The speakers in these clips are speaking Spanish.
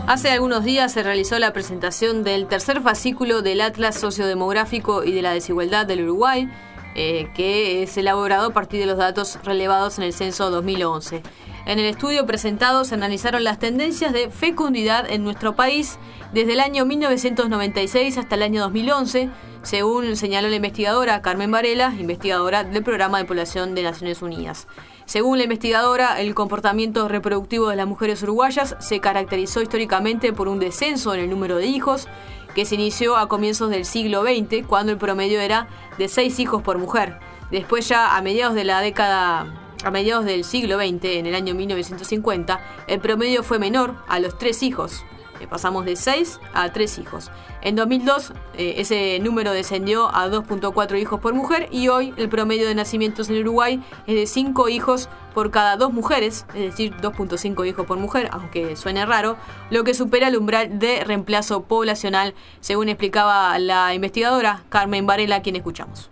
Hace algunos días se realizó la presentación del tercer fascículo del Atlas Sociodemográfico y de la Desigualdad del Uruguay, que es elaborado a partir de los datos relevados en el censo 2011. En el estudio presentado se analizaron las tendencias de fecundidad en nuestro país desde el año 1996 hasta el año 2011, según señaló la investigadora Carmen Varela, investigadora del Programa de Población de Naciones Unidas. Según la investigadora, el comportamiento reproductivo de las mujeres uruguayas se caracterizó históricamente por un descenso en el número de hijos, que se inició a comienzos del siglo XX, cuando el promedio era de 6 hijos por mujer. Después, ya a mediados del siglo XX, en el año 1950, el promedio fue menor, a los 3 hijos. Pasamos de 6 a 3 hijos. En 2002 ese número descendió a 2.4 hijos por mujer y hoy el promedio de nacimientos en Uruguay es de 5 hijos por cada 2 mujeres, es decir, 2.5 hijos por mujer, aunque suene raro, lo que supera el umbral de reemplazo poblacional, según explicaba la investigadora Carmen Varela, a quien escuchamos.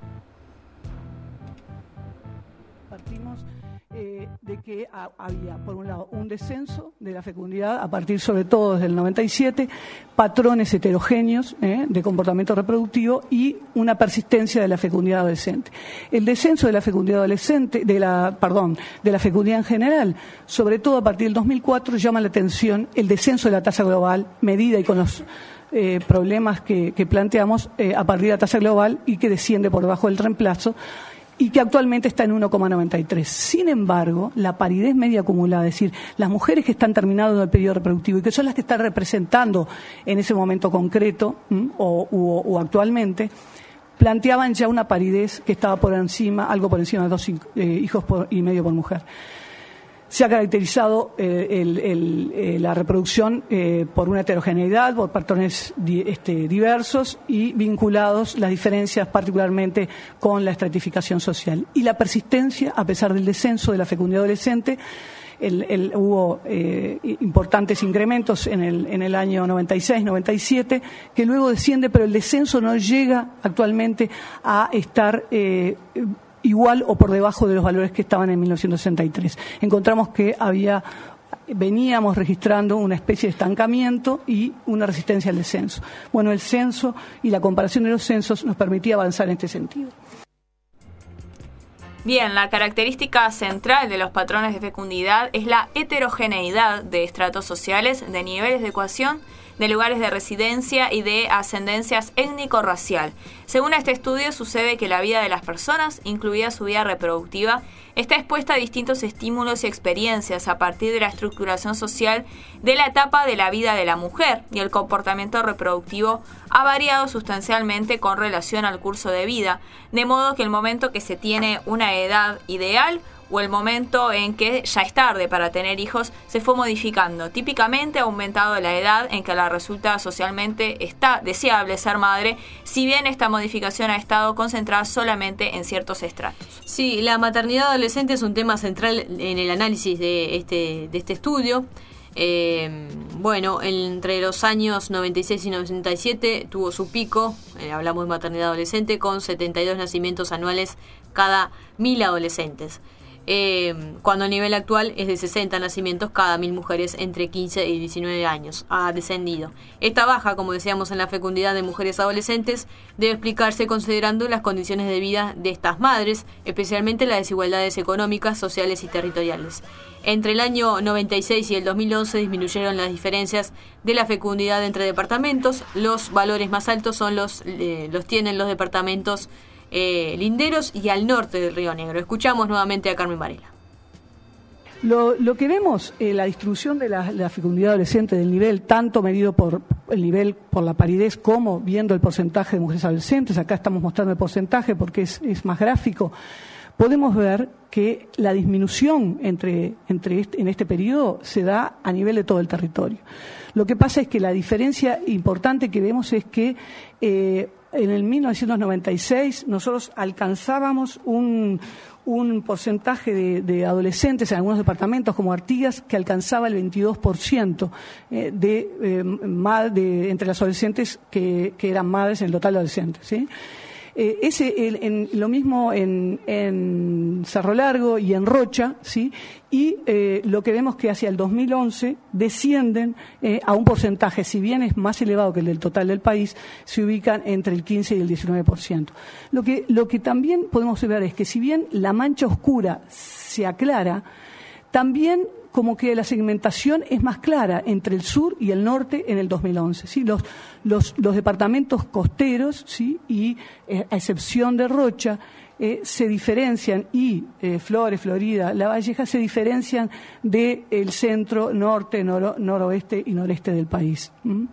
De que había, por un lado, un descenso de la fecundidad a partir, sobre todo, desde el 97, patrones heterogéneos de comportamiento reproductivo y una persistencia de la fecundidad adolescente. El descenso de la fecundidad adolescente, de la fecundidad en general, sobre todo a partir del 2004, llama la atención el descenso de la tasa global, medida y con los problemas que planteamos a partir de la tasa global y que desciende por debajo del reemplazo, y que actualmente está en 1,93. Sin embargo, la paridad media acumulada, es decir, las mujeres que están terminando el periodo reproductivo y que son las que están representando en ese momento concreto o actualmente, planteaban ya una paridad que estaba algo por encima de 2 hijos y medio por mujer. Se ha caracterizado la reproducción por una heterogeneidad, por patrones diversos y vinculados las diferencias particularmente con la estratificación social. Y la persistencia, a pesar del descenso de la fecundidad adolescente, hubo importantes incrementos en el año 96-97, que luego desciende, pero el descenso no llega actualmente a estar igual o por debajo de los valores que estaban en 1963. Encontramos que veníamos registrando una especie de estancamiento y una resistencia al descenso. Bueno, el censo y la comparación de los censos nos permitía avanzar en este sentido. Bien, la característica central de los patrones de fecundidad es la heterogeneidad de estratos sociales, de niveles de ecuación, de lugares de residencia y de ascendencias étnico-racial. Según este estudio, sucede que la vida de las personas, incluida su vida reproductiva, está expuesta a distintos estímulos y experiencias a partir de la estructuración social de la etapa de la vida de la mujer, y el comportamiento reproductivo ha variado sustancialmente con relación al curso de vida, de modo que el momento que se tiene una edad ideal o el momento en que ya es tarde para tener hijos se fue modificando. Típicamente ha aumentado la edad en que la resulta socialmente está deseable ser madre, si bien esta modificación ha estado concentrada solamente en ciertos estratos. Sí, la maternidad adolescente es un tema central en el análisis de este estudio. Entre los años 96 y 97 tuvo su pico, hablamos de maternidad adolescente, con 72 nacimientos anuales cada 1.000 adolescentes. Cuando el nivel actual es de 60 nacimientos cada 1.000 mujeres entre 15 y 19 años. Ha descendido. Esta baja, como decíamos, en la fecundidad de mujeres adolescentes debe explicarse considerando las condiciones de vida de estas madres, especialmente las desigualdades económicas, sociales y territoriales. Entre el año 96 y el 2011 disminuyeron las diferencias de la fecundidad entre departamentos. Los valores más altos son los tienen los departamentos linderos y al norte del Río Negro. Escuchamos nuevamente a Carmen Varela. Lo que vemos, la distribución de la fecundidad adolescente del nivel, tanto medido por el nivel por la paridez como viendo el porcentaje de mujeres adolescentes, acá estamos mostrando el porcentaje porque es más gráfico, podemos ver que la disminución en este periodo se da a nivel de todo el territorio. Lo que pasa es que la diferencia importante que vemos es que en el 1996 nosotros alcanzábamos un porcentaje de adolescentes en algunos departamentos como Artigas que alcanzaba el 22% entre las adolescentes que eran madres en el total de adolescentes, ¿sí? Lo mismo en Cerro Largo y en Rocha, ¿sí? Y lo que vemos que hacia el 2011 descienden a un porcentaje, si bien es más elevado que el del total del país, se ubican entre el 15 y el 19%. Lo que también podemos ver es que si bien la mancha oscura se aclara, también como que la segmentación es más clara entre el sur y el norte en el 2011. ¿Sí? Los departamentos costeros, ¿sí? Y a excepción de Rocha, se diferencian, y Flores, Florida, La Valleja se diferencian del centro, norte, noroeste y noreste del país.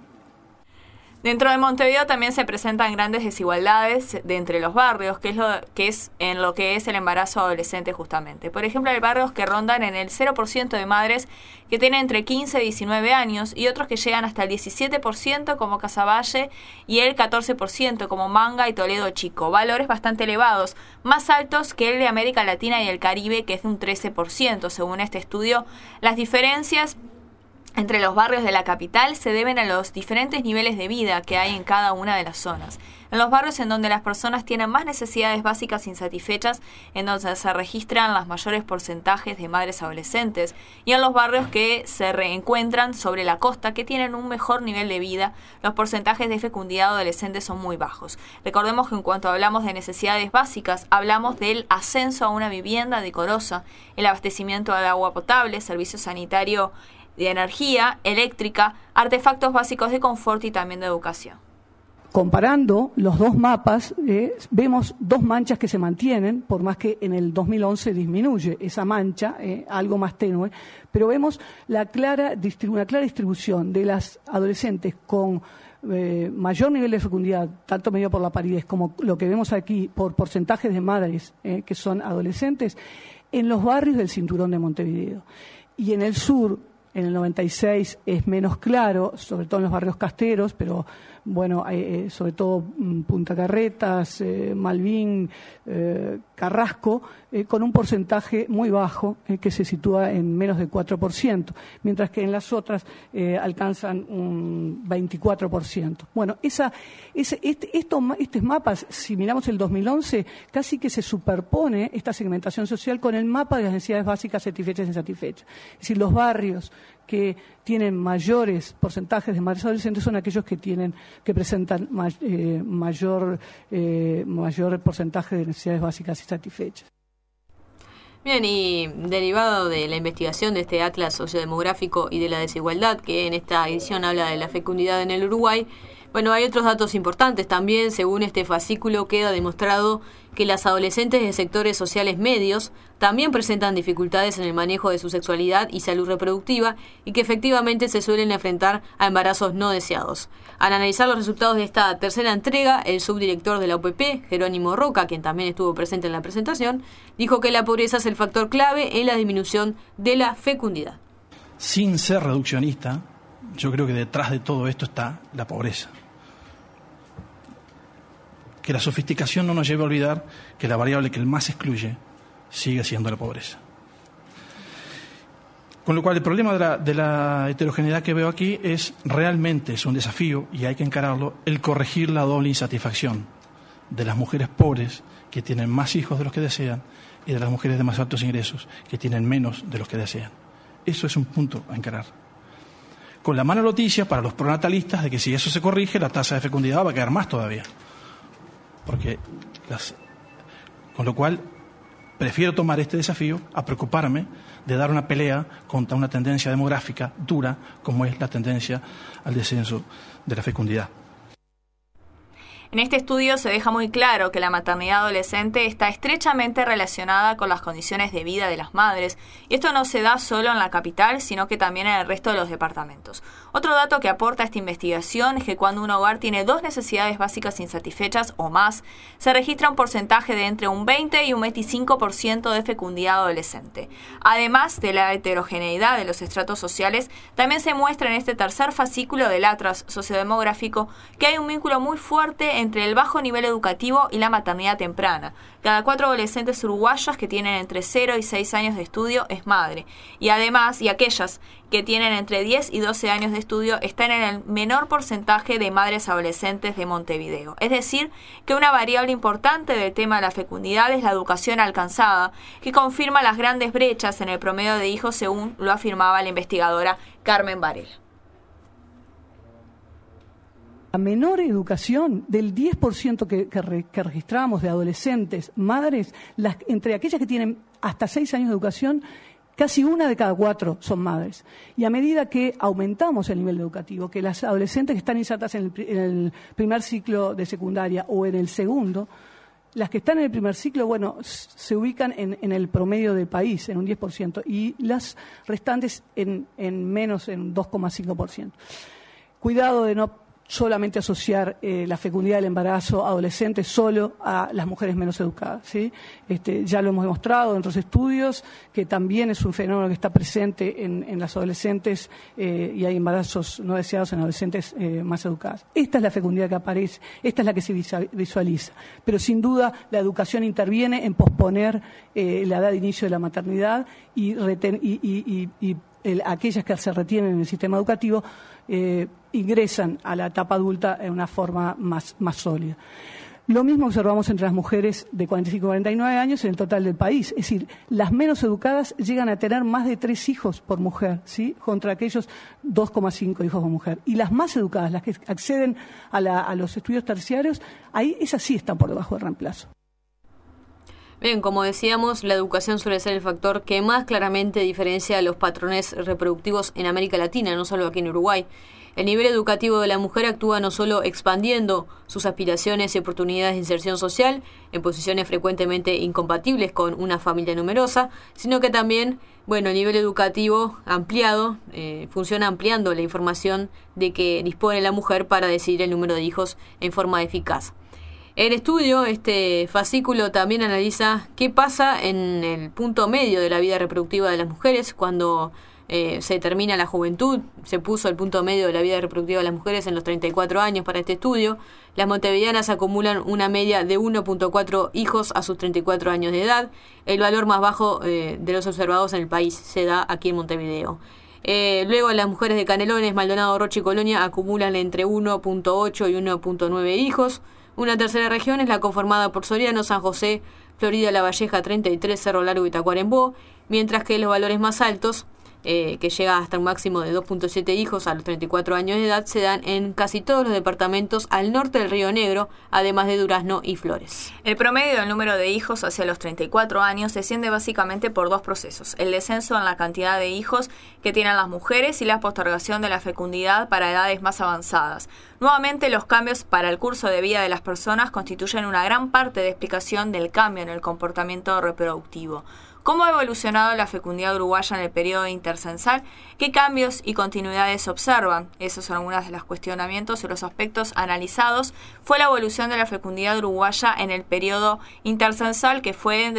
Dentro de Montevideo también se presentan grandes desigualdades entre los barrios, que es en lo que es el embarazo adolescente justamente. Por ejemplo, hay barrios que rondan en el 0% de madres que tienen entre 15 y 19 años y otros que llegan hasta el 17% como Casaballe y el 14% como Manga y Toledo Chico. Valores bastante elevados, más altos que el de América Latina y el Caribe, que es de un 13%. Según este estudio, las diferencias entre los barrios de la capital se deben a los diferentes niveles de vida que hay en cada una de las zonas. En los barrios en donde las personas tienen más necesidades básicas insatisfechas, en donde se registran los mayores porcentajes de madres adolescentes, y en los barrios que se reencuentran sobre la costa, que tienen un mejor nivel de vida, los porcentajes de fecundidad adolescente son muy bajos. Recordemos que en cuanto hablamos de necesidades básicas, hablamos del ascenso a una vivienda decorosa, el abastecimiento de agua potable, servicio sanitario, de energía eléctrica, artefactos básicos de confort y también de educación. Comparando los dos mapas, vemos dos manchas que se mantienen, por más que en el 2011 disminuye esa mancha, algo más tenue, pero vemos una clara distribución de las adolescentes con mayor nivel de fecundidad, tanto medido por la paridez como lo que vemos aquí por porcentajes de madres que son adolescentes, en los barrios del cinturón de Montevideo. Y en el sur, en el 96 es menos claro, sobre todo en los barrios casteros, pero bueno, sobre todo Punta Carretas, Malvin, Carrasco, con un porcentaje muy bajo que se sitúa en menos del 4%, mientras que en las otras alcanzan un 24%. Bueno, estos mapas, si miramos el 2011, casi que se superpone esta segmentación social con el mapa de las necesidades básicas satisfechas e insatisfechas. Es decir, los barrios que tienen mayores porcentajes de madres adolescentes son aquellos que presentan mayor porcentaje de necesidades básicas y satisfechas. Bien, y derivado de la investigación de este Atlas Sociodemográfico y de la Desigualdad, que en esta edición habla de la fecundidad en el Uruguay, bueno, hay otros datos importantes también. Según este fascículo, queda demostrado que las adolescentes de sectores sociales medios también presentan dificultades en el manejo de su sexualidad y salud reproductiva y que efectivamente se suelen enfrentar a embarazos no deseados. Al analizar los resultados de esta tercera entrega, el subdirector de la UPP, Jerónimo Roca, quien también estuvo presente en la presentación, dijo que la pobreza es el factor clave en la disminución de la fecundidad. Sin ser reduccionista, yo creo que detrás de todo esto está la pobreza. Que la sofisticación no nos lleve a olvidar que la variable que más excluye sigue siendo la pobreza. Con lo cual el problema de la heterogeneidad que veo aquí es un desafío, y hay que encararlo, el corregir la doble insatisfacción de las mujeres pobres que tienen más hijos de los que desean y de las mujeres de más altos ingresos que tienen menos de los que desean. Eso es un punto a encarar. Con la mala noticia para los pronatalistas de que si eso se corrige, la tasa de fecundidad va a caer más todavía. Con lo cual prefiero tomar este desafío a preocuparme de dar una pelea contra una tendencia demográfica dura como es la tendencia al descenso de la fecundidad. En este estudio se deja muy claro que la maternidad adolescente está estrechamente relacionada con las condiciones de vida de las madres, y esto no se da solo en la capital, sino que también en el resto de los departamentos. Otro dato que aporta esta investigación es que cuando un hogar tiene dos necesidades básicas insatisfechas o más, se registra un porcentaje de entre un 20 y un 25% de fecundidad adolescente. Además de la heterogeneidad de los estratos sociales, también se muestra en este tercer fascículo del Atlas Sociodemográfico que hay un vínculo muy fuerte entre el bajo nivel educativo y la maternidad temprana. Cada 4 adolescentes uruguayas que tienen entre 0 y 6 años de estudio es madre. Y además, aquellas que tienen entre 10 y 12 años de estudio están en el menor porcentaje de madres adolescentes de Montevideo. Es decir, que una variable importante del tema de la fecundidad es la educación alcanzada, que confirma las grandes brechas en el promedio de hijos, según lo afirmaba la investigadora Carmen Varela. La menor educación del 10% que registramos de adolescentes, madres, entre aquellas que tienen hasta 6 años de educación, casi 1 de cada 4 son madres. Y a medida que aumentamos el nivel educativo, que las adolescentes que están insertas en el primer ciclo de secundaria o en el segundo, las que están en el primer ciclo, bueno, se ubican en el promedio del país, en un 10%, y las restantes en menos, en 2,5%. Cuidado de no solamente asociar la fecundidad del embarazo adolescente solo a las mujeres menos educadas, ¿sí? Ya lo hemos demostrado en otros estudios, que también es un fenómeno que está presente en las adolescentes y hay embarazos no deseados en adolescentes más educadas. Esta es la fecundidad que aparece, esta es la que se visualiza, pero sin duda la educación interviene en posponer la edad de inicio de la maternidad y aquellas que se retienen en el sistema educativo ingresan a la etapa adulta en una forma más sólida. Lo mismo observamos entre las mujeres de 45 a 49 años en el total del país. Es decir, las menos educadas llegan a tener más de 3 hijos por mujer, ¿sí? Contra aquellos 2,5 hijos por mujer. Y las más educadas, las que acceden a los estudios terciarios, ahí esas sí están por debajo del reemplazo. Bien, como decíamos, la educación suele ser el factor que más claramente diferencia los patrones reproductivos en América Latina, no solo aquí en Uruguay. El nivel educativo de la mujer actúa no solo expandiendo sus aspiraciones y oportunidades de inserción social en posiciones frecuentemente incompatibles con una familia numerosa, sino que también, el nivel educativo ampliado funciona ampliando la información de que dispone la mujer para decidir el número de hijos en forma eficaz. El estudio, este fascículo, también analiza qué pasa en el punto medio de la vida reproductiva de las mujeres cuando se termina la juventud. Se puso el punto medio de la vida reproductiva de las mujeres en los 34 años para este estudio. Las montevideanas acumulan una media de 1.4 hijos a sus 34 años de edad. El valor más bajo de los observados en el país se da aquí en Montevideo. Luego las mujeres de Canelones, Maldonado, Rocha y Colonia acumulan entre 1.8 y 1.9 hijos. Una tercera región es la conformada por Soriano, San José, Florida, La Valleja, 33, Cerro Largo y Tacuarembó, mientras que los valores más altos, que llega hasta un máximo de 2.7 hijos a los 34 años de edad, se dan en casi todos los departamentos al norte del Río Negro, además de Durazno y Flores. El promedio del número de hijos hacia los 34 años desciende básicamente por 2 procesos: el descenso en la cantidad de hijos que tienen las mujeres y la postergación de la fecundidad para edades más avanzadas. Nuevamente, los cambios para el curso de vida de las personas constituyen una gran parte de explicación del cambio en el comportamiento reproductivo. ¿Cómo ha evolucionado la fecundidad uruguaya en el periodo intercensal? ¿Qué cambios y continuidades se observan? Esos son algunos de los cuestionamientos y los aspectos analizados. Fue la evolución de la fecundidad uruguaya en el periodo intercensal, que fue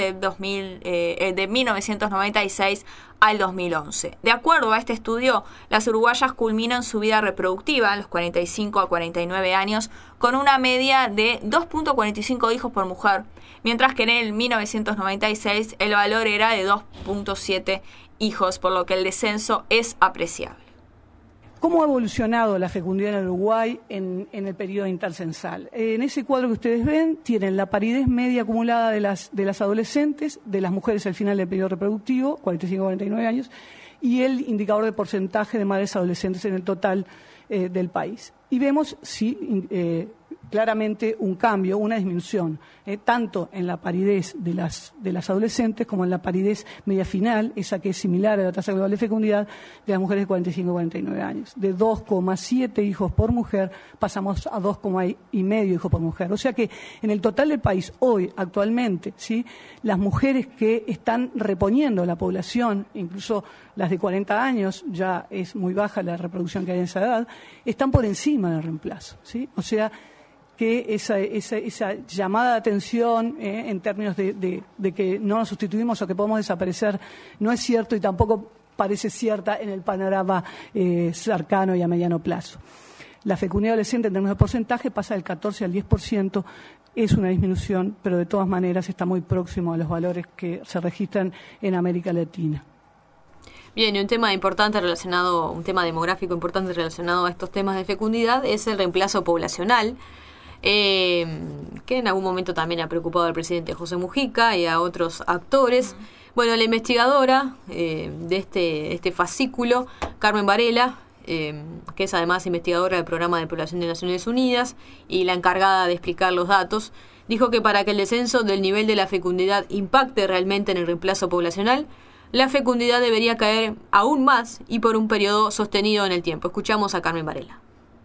de 1996 al 2011. De acuerdo a este estudio, las uruguayas culminan su vida reproductiva a los 45 a 49 años con una media de 2.45 hijos por mujer, mientras que en el 1996 el valor era de 2.7 hijos, por lo que el descenso es apreciable. ¿Cómo ha evolucionado la fecundidad en Uruguay en el periodo intercensal? En ese cuadro que ustedes ven, tienen la paridez media acumulada de las adolescentes, de las mujeres al final del periodo reproductivo, 45-49 años, y el indicador de porcentaje de madres adolescentes en el total del país. Y vemos, claramente un cambio, una disminución, tanto en la paridez de las adolescentes como en la paridez media final, esa que es similar a la tasa global de fecundidad de las mujeres de 45 a 49 años. De 2,7 hijos por mujer pasamos a 2,5 hijos por mujer. O sea que en el total del país, hoy, actualmente, ¿sí?, las mujeres que están reponiendo la población, incluso las de 40 años, ya es muy baja la reproducción que hay en esa edad, están por encima del reemplazo, ¿sí? O sea, que esa llamada de atención en términos de que no nos sustituimos o que podemos desaparecer no es cierto y tampoco parece cierta en el panorama cercano y a mediano plazo. La fecundidad adolescente en términos de porcentaje pasa del 14 al 10%, es una disminución, pero de todas maneras está muy próximo a los valores que se registran en América Latina. Bien, y un tema demográfico importante relacionado a estos temas de fecundidad es el reemplazo poblacional, que en algún momento también ha preocupado al presidente José Mujica y a otros actores. Bueno, la investigadora de este fascículo, Carmen Varela, que es además investigadora del Programa de Población de Naciones Unidas y la encargada de explicar los datos, dijo que para que el descenso del nivel de la fecundidad impacte realmente en el reemplazo poblacional, la fecundidad debería caer aún más y por un periodo sostenido en el tiempo. Escuchamos a Carmen Varela.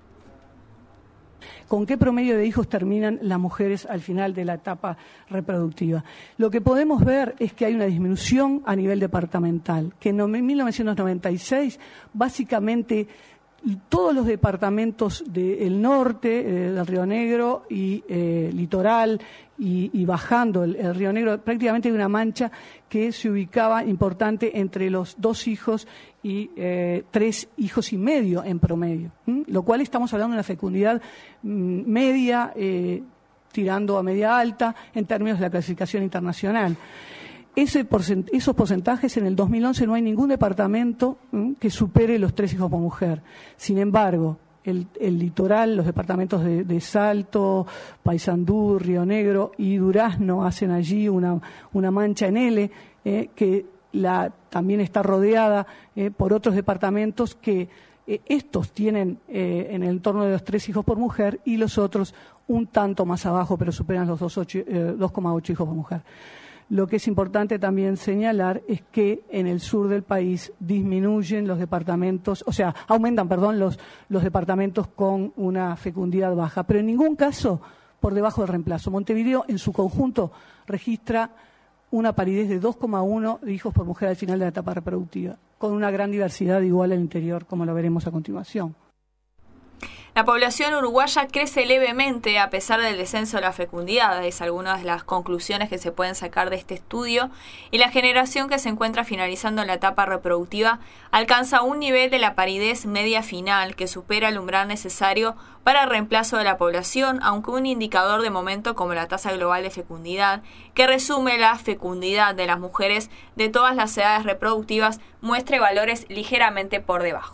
¿Con qué promedio de hijos terminan las mujeres al final de la etapa reproductiva? Lo que podemos ver es que hay una disminución a nivel departamental, que en 1996 básicamente todos los departamentos del norte, del Río Negro y litoral y bajando el Río Negro, prácticamente hay una mancha que se ubicaba importante entre los 2 hijos y 3 hijos y medio en promedio, lo cual estamos hablando de una fecundidad media, tirando a media alta en términos de la clasificación internacional. Esos porcentajes en el 2011 no hay ningún departamento que supere los 3 hijos por mujer. Sin embargo, el litoral, los departamentos de Salto, Paysandú, Río Negro y Durazno hacen allí una mancha en L que también está rodeada por otros departamentos que estos tienen en el entorno de los 3 hijos por mujer y los otros un tanto más abajo, pero superan los 2,8 hijos por mujer. Lo que es importante también señalar es que en el sur del país disminuyen los departamentos, aumentan los departamentos con una fecundidad baja, pero en ningún caso por debajo del reemplazo. Montevideo en su conjunto registra una paridez de 2,1 de hijos por mujer al final de la etapa reproductiva, con una gran diversidad igual al interior, como lo veremos a continuación. La población uruguaya crece levemente a pesar del descenso de la fecundidad, es algunas de las conclusiones que se pueden sacar de este estudio, y la generación que se encuentra finalizando la etapa reproductiva alcanza un nivel de la paridez media final que supera el umbral necesario para el reemplazo de la población, aunque un indicador de momento como la tasa global de fecundidad, que resume la fecundidad de las mujeres de todas las edades reproductivas, muestre valores ligeramente por debajo.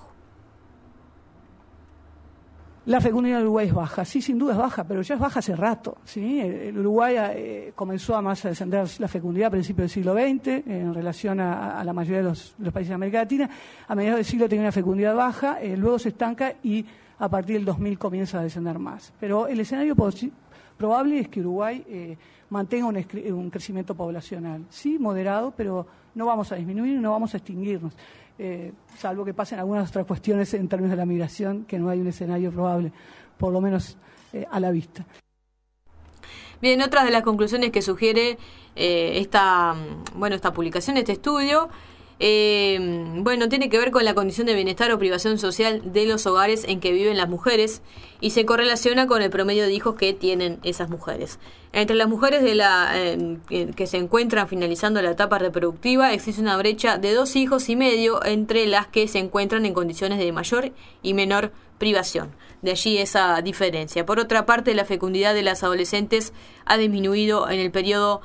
La fecundidad en Uruguay es baja, sí, sin duda es baja, pero ya es baja hace rato, ¿sí? El Uruguay comenzó a descender la fecundidad a principios del siglo XX en relación a la mayoría de los países de América Latina. A mediados del siglo tenía una fecundidad baja, luego se estanca y a partir del 2000 comienza a descender más. Pero el escenario probable es que Uruguay mantenga un crecimiento poblacional, sí, moderado, pero no vamos a disminuir y no vamos a extinguirnos. Salvo que pasen algunas otras cuestiones en términos de la migración, que no hay un escenario probable, por lo menos a la vista. Bien, otras de las conclusiones que sugiere esta publicación, este estudio, tiene que ver con la condición de bienestar o privación social de los hogares en que viven las mujeres y se correlaciona con el promedio de hijos que tienen esas mujeres. Entre las mujeres que se encuentran finalizando la etapa reproductiva existe una brecha de 2 hijos y medio entre las que se encuentran en condiciones de mayor y menor privación. De allí esa diferencia. Por otra parte, la fecundidad de las adolescentes ha disminuido en el periodo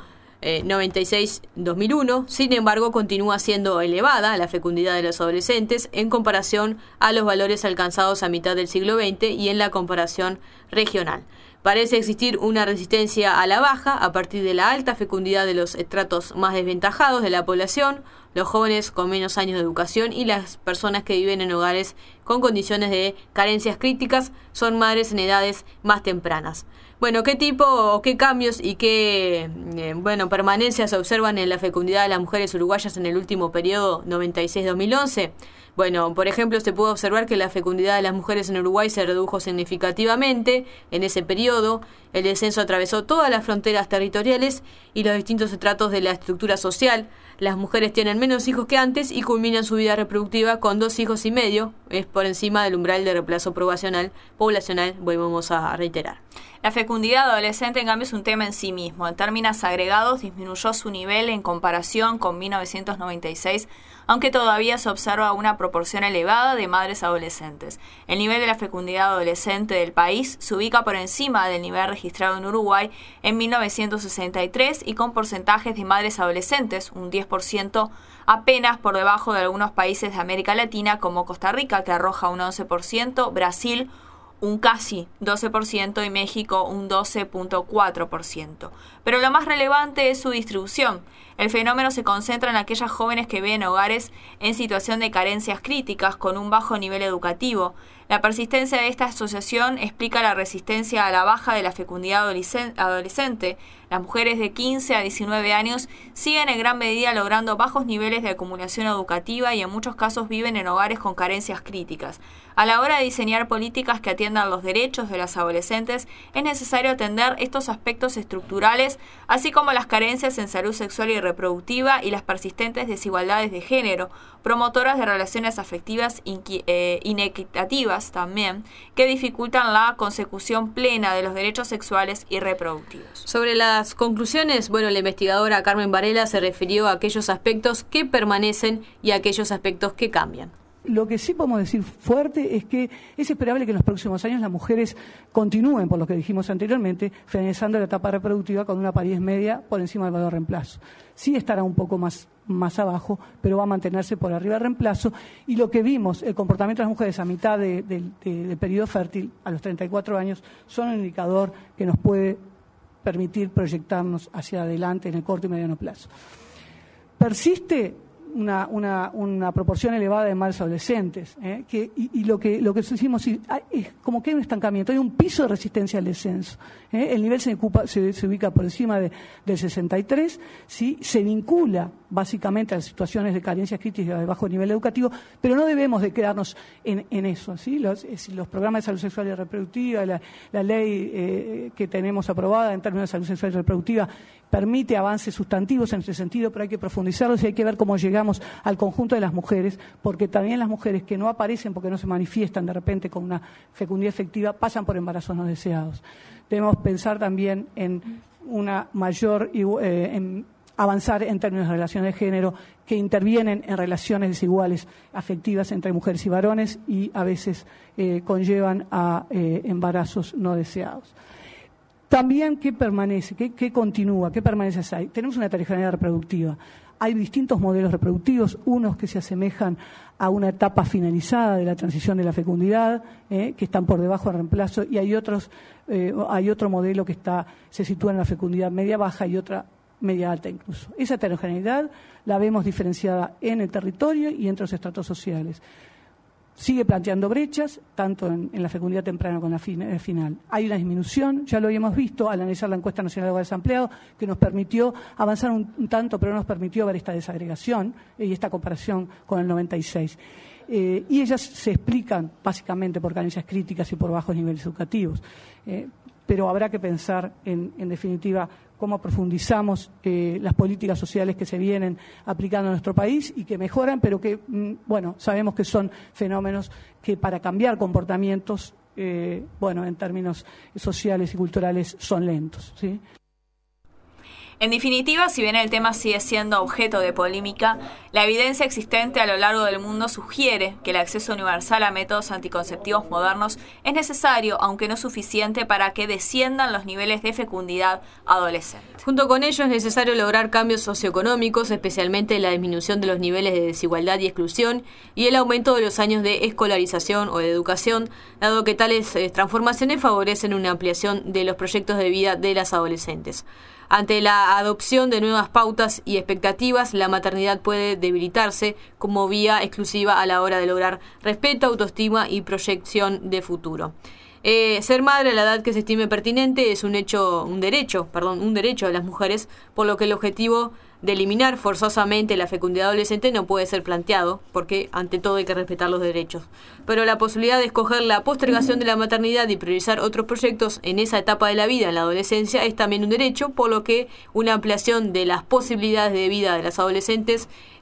96-2001, sin embargo continúa siendo elevada la fecundidad de los adolescentes en comparación a los valores alcanzados a mitad del siglo XX y en la comparación regional. Parece existir una resistencia a la baja a partir de la alta fecundidad de los estratos más desventajados de la población, los jóvenes con menos años de educación y las personas que viven en hogares con condiciones de carencias críticas son madres en edades más tempranas. Bueno, ¿qué tipo o qué cambios y qué permanencias se observan en la fecundidad de las mujeres uruguayas en el último periodo 96-2011? Bueno, por ejemplo, se pudo observar que la fecundidad de las mujeres en Uruguay se redujo significativamente en ese periodo. El descenso atravesó todas las fronteras territoriales y los distintos estratos de la estructura social. Las mujeres tienen menos hijos que antes y culminan su vida reproductiva con 2 hijos y medio, es por encima del umbral de reemplazo poblacional, volvemos a reiterar. La fecundidad adolescente, en cambio, es un tema en sí mismo. En términos agregados, disminuyó su nivel en comparación con 1996, aunque todavía se observa una proporción elevada de madres adolescentes. El nivel de la fecundidad adolescente del país se ubica por encima del nivel registrado en Uruguay en 1963 y con porcentajes de madres adolescentes, un 10%, apenas por debajo de algunos países de América Latina como Costa Rica, que arroja un 11%, Brasil un casi 12% y México un 12.4%. Pero lo más relevante es su distribución. El fenómeno se concentra en aquellas jóvenes que viven en hogares en situación de carencias críticas con un bajo nivel educativo. La persistencia de esta asociación explica la resistencia a la baja de la fecundidad adolescente. Las mujeres de 15 a 19 años siguen en gran medida logrando bajos niveles de acumulación educativa y en muchos casos viven en hogares con carencias críticas. A la hora de diseñar políticas que atiendan los derechos de las adolescentes, es necesario atender estos aspectos estructurales, así como las carencias en salud sexual y reproductiva y las persistentes desigualdades de género, promotoras de relaciones afectivas inequitativas también, que dificultan la consecución plena de los derechos sexuales y reproductivos. Sobre las conclusiones, la investigadora Carmen Varela se refirió a aquellos aspectos que permanecen y a aquellos aspectos que cambian. Lo que sí podemos decir fuerte es que es esperable que en los próximos años las mujeres continúen, por lo que dijimos anteriormente, finalizando la etapa reproductiva con una paridad media por encima del valor de reemplazo. Sí estará un poco más abajo, pero va a mantenerse por arriba del reemplazo. Y lo que vimos, el comportamiento de las mujeres a mitad del periodo fértil, a los 34 años, son un indicador que nos puede permitir proyectarnos hacia adelante en el corto y mediano plazo. Persiste una proporción elevada de madres adolescentes, y lo que decimos es como que hay un estancamiento, hay un piso de resistencia al descenso. El nivel se ubica por encima del 63, ¿sí? Se vincula básicamente a las situaciones de carencias críticas de bajo nivel educativo, pero no debemos de quedarnos en eso, ¿sí? Los programas de salud sexual y reproductiva, la ley que tenemos aprobada en términos de salud sexual y reproductiva permite avances sustantivos en ese sentido, pero hay que profundizarlos y hay que ver cómo llegamos al conjunto de las mujeres, porque también las mujeres que no aparecen porque no se manifiestan de repente con una fecundidad efectiva pasan por embarazos no deseados. Debemos pensar también en una mayor en avanzar en términos de relaciones de género que intervienen en relaciones desiguales afectivas entre mujeres y varones y a veces conllevan a embarazos no deseados. También, ¿qué permanece? ¿Qué continúa? ¿Qué permanece ahí? Tenemos una heterogeneidad reproductiva. Hay distintos modelos reproductivos, unos que se asemejan a una etapa finalizada de la transición de la fecundidad, que están por debajo del reemplazo, y hay otro modelo que se sitúa en la fecundidad media-baja y otra media-alta incluso. Esa heterogeneidad la vemos diferenciada en el territorio y entre los estratos sociales. Sigue planteando brechas, tanto en la fecundidad temprana como en la final. Hay una disminución, ya lo habíamos visto al analizar la encuesta nacional de hogares ampliados, que nos permitió avanzar un tanto, pero no nos permitió ver esta desagregación y esta comparación con el 96. Y ellas se explican básicamente por carencias críticas y por bajos niveles educativos. Pero habrá que pensar, en definitiva, cómo profundizamos las políticas sociales que se vienen aplicando en nuestro país y que mejoran, pero que, sabemos que son fenómenos que para cambiar comportamientos, en términos sociales y culturales, son lentos, ¿sí? En definitiva, si bien el tema sigue siendo objeto de polémica, la evidencia existente a lo largo del mundo sugiere que el acceso universal a métodos anticonceptivos modernos es necesario, aunque no suficiente, para que desciendan los niveles de fecundidad adolescente. Junto con ello es necesario lograr cambios socioeconómicos, especialmente la disminución de los niveles de desigualdad y exclusión y el aumento de los años de escolarización o de educación, dado que tales transformaciones favorecen una ampliación de los proyectos de vida de las adolescentes. Ante la adopción de nuevas pautas y expectativas, la maternidad puede debilitarse como vía exclusiva a la hora de lograr respeto, autoestima y proyección de futuro. Ser madre a la edad que se estime pertinente es un derecho de las mujeres, por lo que el objetivo de eliminar forzosamente la fecundidad adolescente no puede ser planteado, porque ante todo hay que respetar los derechos. Pero la posibilidad de escoger la postergación de la maternidad y priorizar otros proyectos en esa etapa de la vida, en la adolescencia, es también un derecho, por lo que una ampliación de las posibilidades de vida de las adolescentes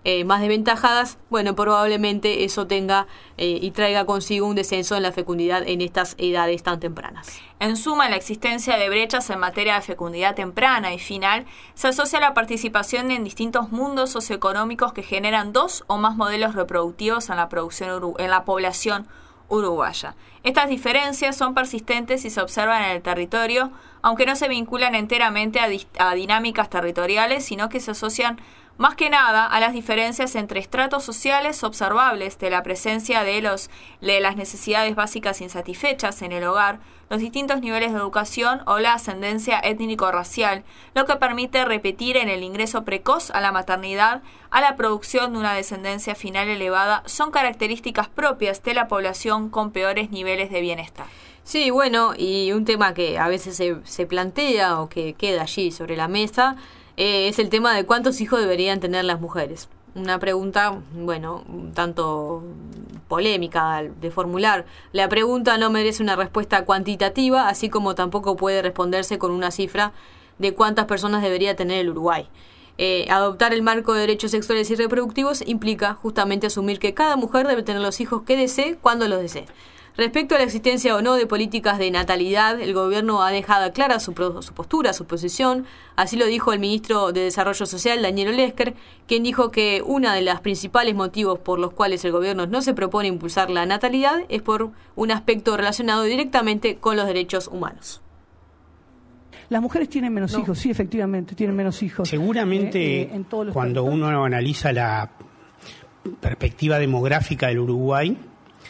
más desventajadas, bueno, probablemente eso tenga y traiga consigo un descenso en la fecundidad en estas edades tan tempranas. En suma, la existencia de brechas en materia de fecundidad temprana y final se asocia a la participación en distintos mundos socioeconómicos que generan 2 o más modelos reproductivos en la población uruguaya. Estas diferencias son persistentes y se observan en el territorio, aunque no se vinculan enteramente a dinámicas territoriales, sino que se asocian más que nada a las diferencias entre estratos sociales observables de la presencia de las necesidades básicas insatisfechas en el hogar, los distintos niveles de educación o la ascendencia étnico-racial, lo que permite repetir en el ingreso precoz a la maternidad, a la producción de una descendencia final elevada, son características propias de la población con peores niveles de bienestar. Sí, bueno, y un tema que a veces se plantea o que queda allí sobre la mesa es el tema de cuántos hijos deberían tener las mujeres. Una pregunta, bueno, un tanto polémica de formular. La pregunta no merece una respuesta cuantitativa, así como tampoco puede responderse con una cifra de cuántas personas debería tener el Uruguay. Adoptar el marco de derechos sexuales y reproductivos implica justamente asumir que cada mujer debe tener los hijos que desee cuando los desee. Respecto a la existencia o no de políticas de natalidad, el gobierno ha dejado clara su postura, su posición. Así lo dijo el ministro de Desarrollo Social, Daniel Olesker, quien dijo que uno de los principales motivos por los cuales el gobierno no se propone impulsar la natalidad es por un aspecto relacionado directamente con los derechos humanos. Las mujeres tienen menos hijos, sí, efectivamente, tienen menos hijos. Seguramente, cuando uno analiza la perspectiva demográfica del Uruguay,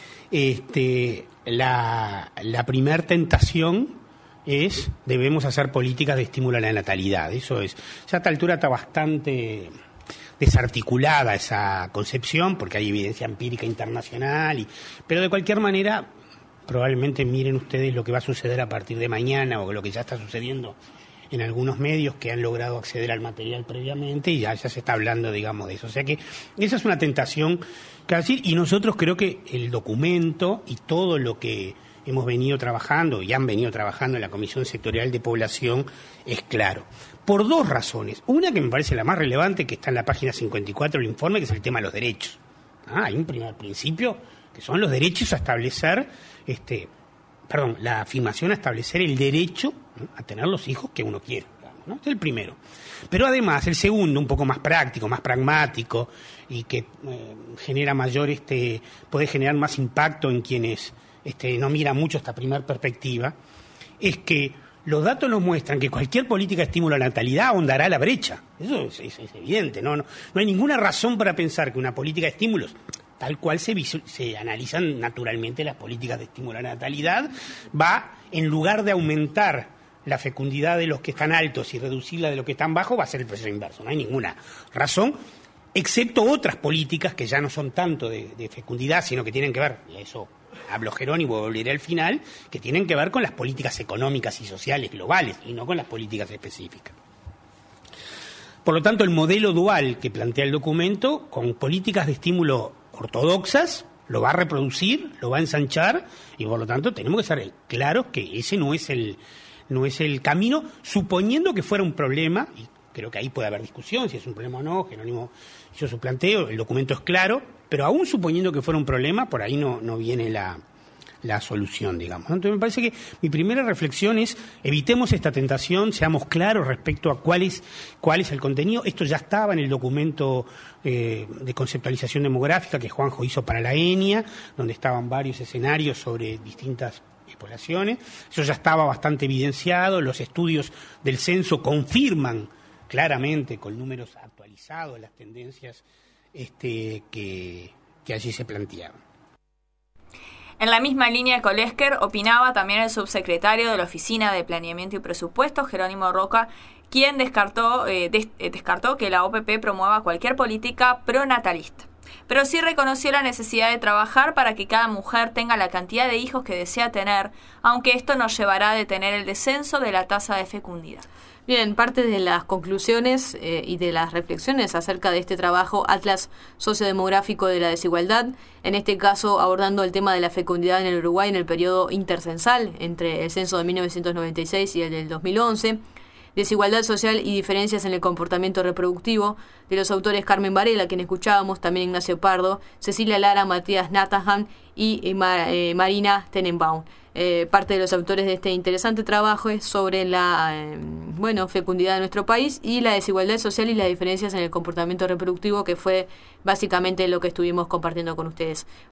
la primer tentación es debemos hacer políticas de estímulo a la natalidad. Eso es, ya a esta altura está bastante desarticulada esa concepción porque hay evidencia empírica internacional, pero de cualquier manera probablemente miren ustedes lo que va a suceder a partir de mañana o lo que ya está sucediendo en algunos medios que han logrado acceder al material previamente y ya se está hablando, digamos, de eso. O sea que esa es una tentación que decir, y nosotros creo que el documento y todo lo que hemos venido trabajando y han venido trabajando en la Comisión Sectorial de Población es claro. Por 2 razones. Una que me parece la más relevante, que está en la página 54 del informe, que es el tema de los derechos. Hay un primer principio, que son los derechos a establecer, la afirmación a establecer el derecho, ¿no?, a tener los hijos que uno quiere, ¿no? Este es el primero. Pero además, el segundo, un poco más práctico, más pragmático, y que genera mayor, puede generar más impacto en quienes no miran mucho esta primera perspectiva, es que los datos nos muestran que cualquier política de estímulo a la natalidad ahondará la brecha. Eso es evidente, ¿no? No hay ninguna razón para pensar que una política de estímulos, tal cual se analizan naturalmente las políticas de estímulo a la natalidad, va, en lugar de aumentar la fecundidad de los que están altos y reducirla de los que están bajos, va a ser el proceso inverso. No hay ninguna razón, excepto otras políticas que ya no son tanto de fecundidad, sino que tienen que ver, y a eso hablo Jerónimo, volveré al final, que tienen que ver con las políticas económicas y sociales globales y no con las políticas específicas. Por lo tanto, el modelo dual que plantea el documento, con políticas de estímulo ortodoxas, lo va a reproducir, lo va a ensanchar, y por lo tanto tenemos que ser claros que ese no es el camino, suponiendo que fuera un problema, y creo que ahí puede haber discusión si es un problema o no. Jerónimo hizo su planteo, el documento es claro, pero aún suponiendo que fuera un problema, por ahí no viene la solución, digamos. Entonces me parece que mi primera reflexión es evitemos esta tentación, seamos claros respecto a cuál es el contenido. Esto ya estaba en el documento de conceptualización demográfica que Juanjo hizo para la ENIA, donde estaban varios escenarios sobre distintas poblaciones. Eso ya estaba bastante evidenciado, los estudios del censo confirman claramente con números actualizados las tendencias que allí se planteaban. En la misma línea que Olesker opinaba también el subsecretario de la Oficina de Planeamiento y Presupuesto, Jerónimo Roca, quien descartó que la OPP promueva cualquier política pronatalista. Pero sí reconoció la necesidad de trabajar para que cada mujer tenga la cantidad de hijos que desea tener, aunque esto nos llevará a detener el descenso de la tasa de fecundidad. Bien, parte de las conclusiones y de las reflexiones acerca de este trabajo Atlas Sociodemográfico de la Desigualdad, en este caso abordando el tema de la fecundidad en el Uruguay en el periodo intercensal entre el censo de 1996 y el del 2011, Desigualdad social y diferencias en el comportamiento reproductivo, de los autores Carmen Varela, quien escuchábamos, también Ignacio Pardo, Cecilia Lara, Matías Nataham y Marina Tenenbaum. Parte de los autores de este interesante trabajo es sobre la fecundidad de nuestro país y la desigualdad social y las diferencias en el comportamiento reproductivo, que fue básicamente lo que estuvimos compartiendo con ustedes.